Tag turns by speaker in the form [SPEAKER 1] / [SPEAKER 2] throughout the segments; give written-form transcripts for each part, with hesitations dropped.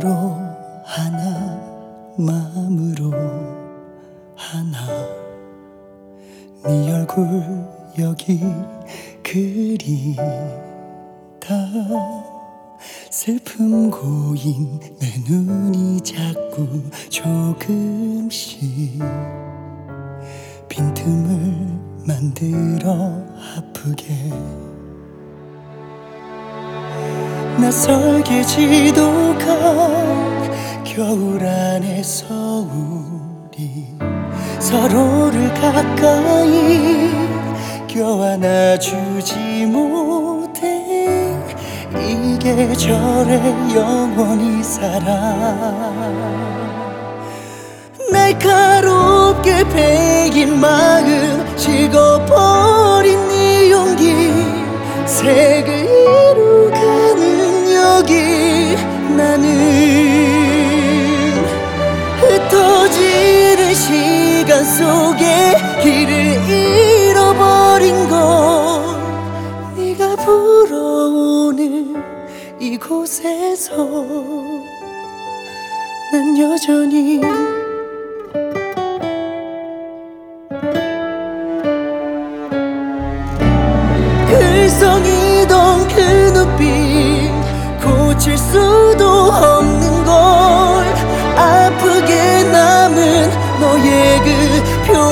[SPEAKER 1] 눈으로 하나, 마음으로 하나. 네 얼굴 여기 그리다. 슬픔 고인 내 눈이 자꾸 조금씩 빈틈을 만들어 아프게. 낯설게 지독한 겨울 안에서 우리 서로를 가까이 껴안아주지 못해. 이 계절에 영원히 살아. 날카롭게 베긴 마음, 식어버린 네 용기, 색을 이루가는 여기. 나는 흩어지는 시간 속에 길을 잃어버린 건 네가 불어오는 이곳에서 난 여전히 글썽이던 그 눈빛 고칠 수도 없는 걸. 아프게 남은 너의 그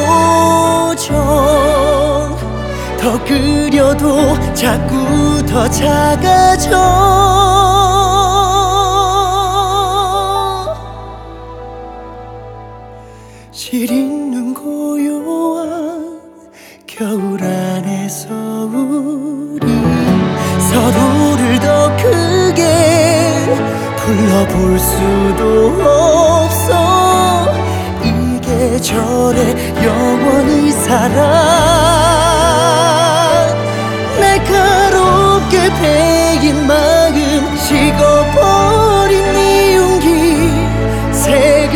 [SPEAKER 1] 표정 더 그려도 자꾸 더 작아져. 시린 고요한 겨울 안에서 우리 서로를 더 크게 불러볼 수도 없어. 이 계절에 영원히 살아. 날카롭게 베인 마음, 식어버린 네 용기, 색을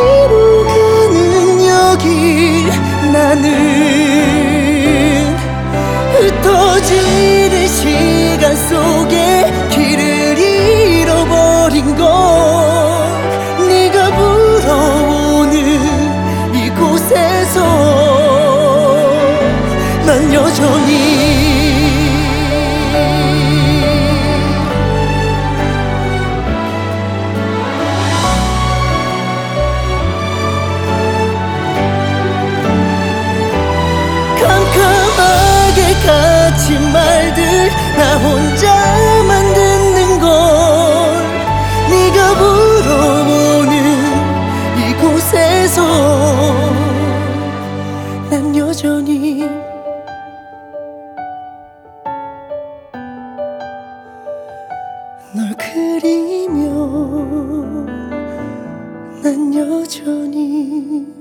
[SPEAKER 1] 이루가는 여기. 나는 흩어지는 시간 속에 길을 잃어버린 건 네가 불어오는 이곳에서 난 여전히 캄캄하게 갇힌 말들 나 혼자만 듣는 걸. 네가 불어오는 이곳에서 난 여전히 널 그리며 난 여전히